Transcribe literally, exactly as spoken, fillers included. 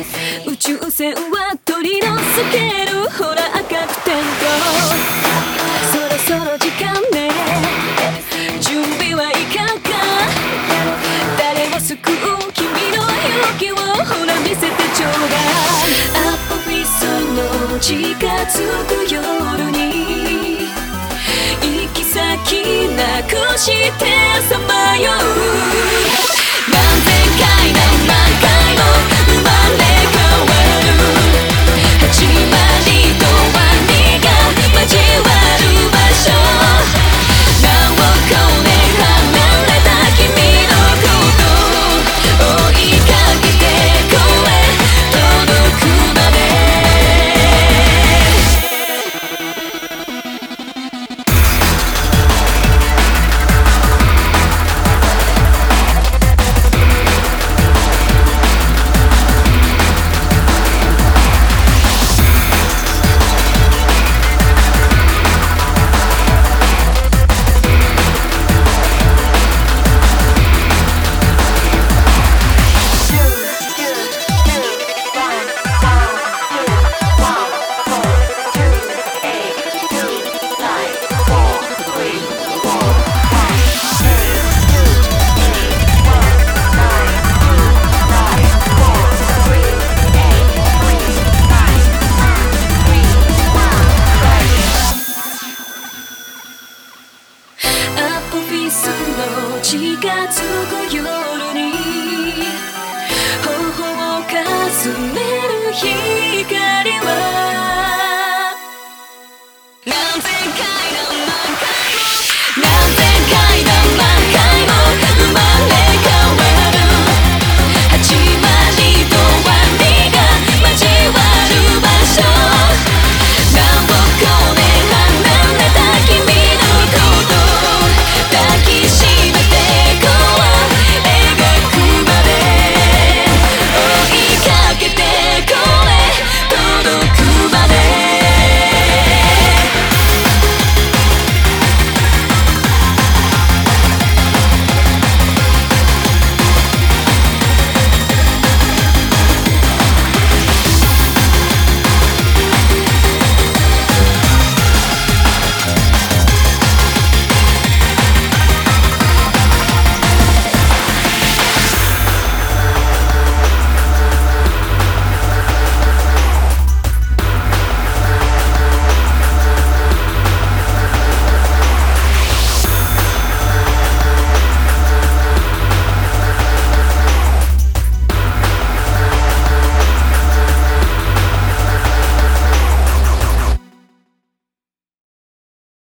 宇宙船は取り除ける、ほら赤く点灯、そろそろ時間ね、準備はいかが、誰を救う君の勇気をほら見せてちょうだい。アポフィスの近づく夜に行き先なくしてさまよう、何千回何万回も生まれ変わる、始まりと終わりが交わる場所、何億年離れた君のことを追いかけて声届くまで。アポフィスの近づく夜に頬をかすめる光は